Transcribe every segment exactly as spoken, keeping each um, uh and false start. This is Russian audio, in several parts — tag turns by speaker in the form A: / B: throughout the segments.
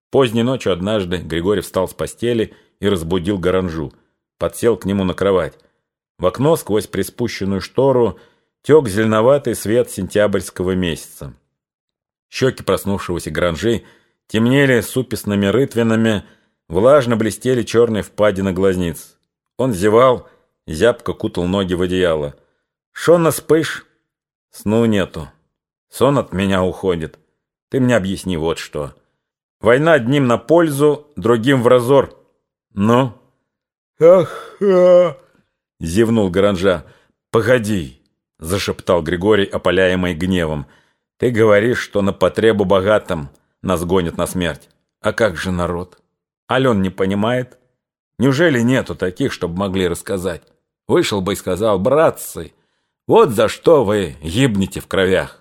A: Поздней ночью однажды Григорий встал с постели и разбудил Гаранжу. Подсел к нему на кровать. В окно сквозь приспущенную штору тек зеленоватый свет сентябрьского месяца. Щеки проснувшегося Гаранжи темнели супесными рытвинами, влажно блестели черные впадины глазниц. Он зевал, зябко кутал ноги в одеяло. «Шо наспишь?» «Сну нету. Сон от меня уходит. Ты мне объясни вот что. Война одним на пользу, другим в разор. Ну?» «Ах-ха!» — зевнул Гаранжа. «Погоди!» — зашептал Григорий, опаляемый гневом. «Ты говоришь, что на потребу богатым нас гонят на смерть. А как же народ? Ален не понимает? Неужели нету таких, чтобы могли рассказать? Вышел бы и сказал: братцы, вот за что вы гибнете в кровях.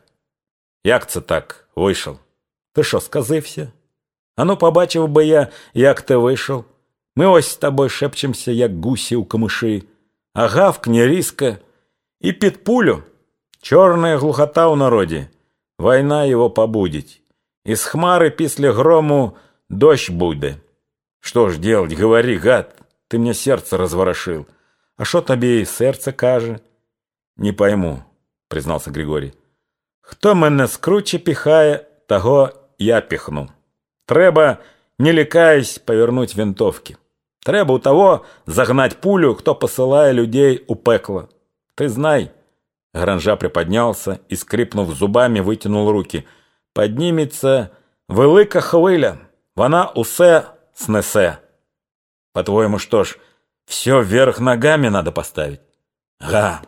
A: Як-це так вийшов? Ти що, сказився? А ну, побачив би я, як ти вийшов. Ми ось з тобою шепчемося, як гусі у камиші. А гавкне різко і під пулю. Чорна глухота у народі. Война його побудить. Із хмари після грому дощ буде. Что ж делать, говори, гад, ты мне сердце разворошил. А шо тобі серце каже? Не пойму, признался Григорий. Хто мене скруче пихає, того я пихну. Треба, не лякаясь, повернуть винтовки. Треба у того загнать пулю, кто посылая людей у пекло. Ты знай. Гаранжа приподнялся и, скрипнув зубами, вытянул руки. Поднимется велика хвиля, вона усе снесе. По-твоему, что ж, все вверх ногами надо поставить? Га!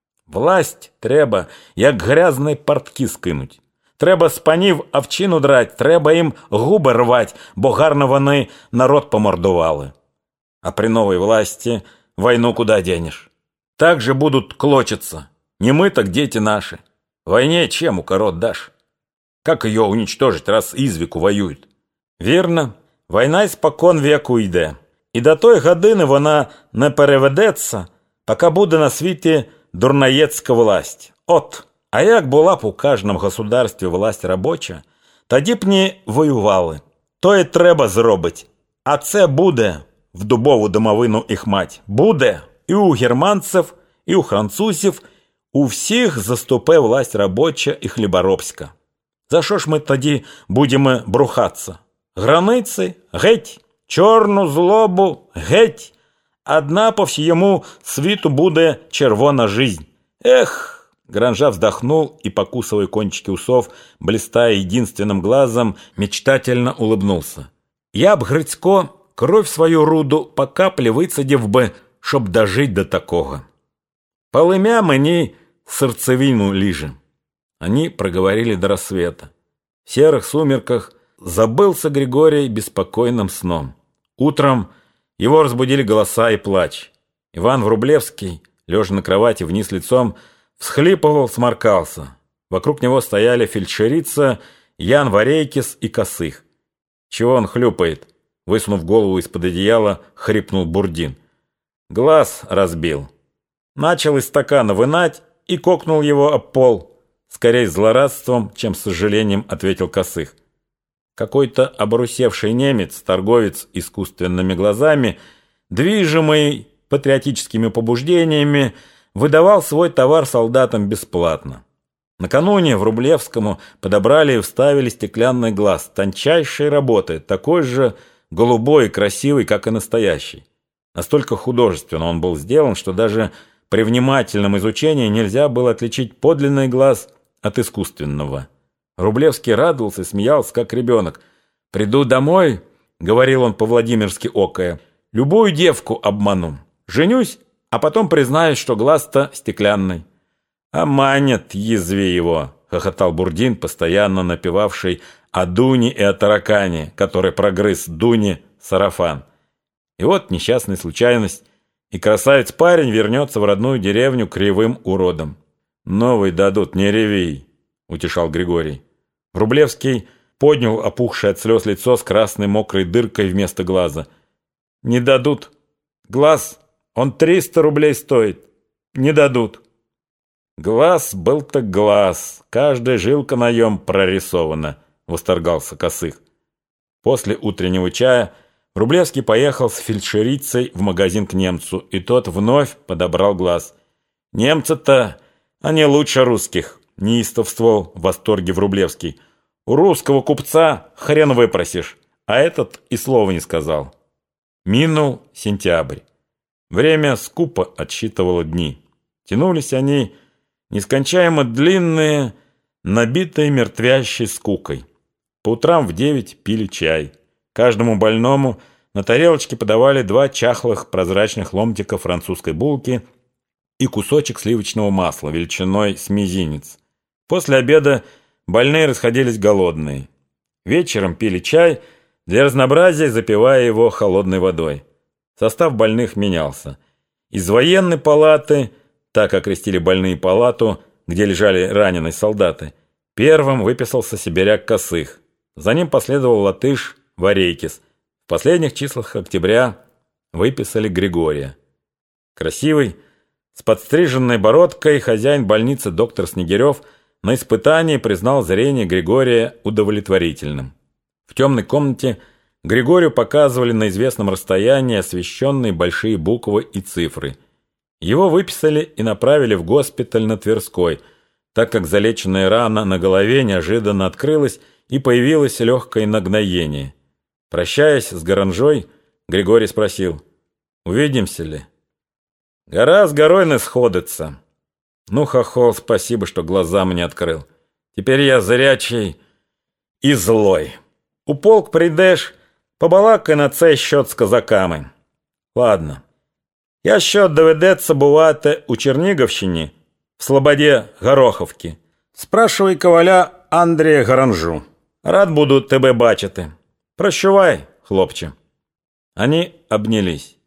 A: Власть треба, як грязні портки скинуть. Треба з панів овчину драть, треба їм губи рвать, бо гарно вони народ помордували. А при новой власти войну куда денешь? Так же будут клочиться. Не мы, так дети наши. Войне чем укорот дашь? Как ее уничтожить, раз извеку воюют? Вірно, війна спокон віку йде. І до той години вона не переведеться, поки буде на світі дурноєцька власть. От, а як була б у кожному государстві власть робоча, тоді б не воювали. То і треба зробити. А це буде в дубову домовину їх мать. Буде і у германців, і у французів, у всіх заступе власть робоча і хліборобська. За що ж ми тоді будемо брухатися? Границі геть, чорну злобу геть. Одна по всьому світу буде червона жизнь. Эх! Гаранжа вздохнул и, покусывая кончики усов, блистая единственным глазом, мечтательно улыбнулся. Я б, Грицько, кровь свою руду по каплі вицедів би, щоб дожить до такого. Полымя мені сердцевину лиже. Они проговорили до рассвета. В серых сумерках забылся Григорий беспокойным сном. Утром его разбудили голоса и плач. Иван Врублевский, лежа на кровати вниз лицом, всхлипывал, сморкался. Вокруг него стояли фельдшерица, Ян Варейкис и Косых. «Чего он хлюпает?» Высунув голову из-под одеяла, хрипнул Бурдин. «Глаз разбил». Начал из стакана вынать и кокнул его об пол. Скорее с злорадством, чем с сожалением, ответил Косых. Какой-то обрусевший немец, торговец искусственными глазами, движимый патриотическими побуждениями, выдавал свой товар солдатам бесплатно. Накануне Врублевскому подобрали и вставили стеклянный глаз тончайшей работы, такой же голубой и красивый, как и настоящий. Настолько художественно он был сделан, что даже при внимательном изучении нельзя было отличить подлинный глаз от искусственного. Врублевский радовался и смеялся, как ребенок. «Приду домой, — говорил он по-владимирски окая, — любую девку обману. Женюсь, а потом признаюсь, что глаз-то стеклянный». «А манят, язви его!» — хохотал Бурдин, постоянно напевавший о Дуне и о таракане, который прогрыз Дуне сарафан. И вот несчастная случайность, и красавец-парень вернется в родную деревню кривым уродом. «Новый дадут, не реви!» — утешал Григорий. Врублевский поднял опухшее от слез лицо с красной мокрой дыркой вместо глаза. «Не дадут. Глаз, он триста рублей стоит. Не дадут». «Глаз был так глаз, каждая жилка на нем прорисована», — восторгался Косых. После утреннего чая Врублевский поехал с фельдшерицей в магазин к немцу, и тот вновь подобрал глаз. «Немцы-то, они лучше русских», — неистовствовал в восторге Врублевский. «У русского купца хрен выпросишь, а этот и слова не сказал». Минул сентябрь. Время скупо отсчитывало дни. Тянулись они нескончаемо длинные, набитые мертвящей скукой. По утрам в девять пили чай. Каждому больному на тарелочке подавали два чахлых прозрачных ломтика французской булки и кусочек сливочного масла величиной с мизинец. После обеда больные расходились голодные. Вечером пили чай, для разнообразия запивая его холодной водой. Состав больных менялся. Из военной палаты, так окрестили больные палату, где лежали раненые солдаты, первым выписался сибиряк Косых. За ним последовал латыш Варейкис. В последних числах октября выписали Григория. Красивый, с подстриженной бородкой хозяин больницы доктор Снегирев на испытании признал зрение Григория удовлетворительным. В темной комнате Григорию показывали на известном расстоянии освещенные большие буквы и цифры. Его выписали и направили в госпиталь на Тверской, так как залеченная рана на голове неожиданно открылась и появилось легкое нагноение. Прощаясь с Гаранжой, Григорий спросил: «Увидимся ли?» «Гора с горой не сходится». «Ну, хохол, спасибо, что глаза мне открыл. Теперь я зрячий и злой. У полк прийдеш, побалакай на цей счет з козаками». «Ладно. Я що доведеться бувати у Чернігівщині, в Слободі Гороховки. Спрашивай коваля Андрія Гаранжу. Рад буду тебе бачити. Прощавай, хлопче». Они обнялись.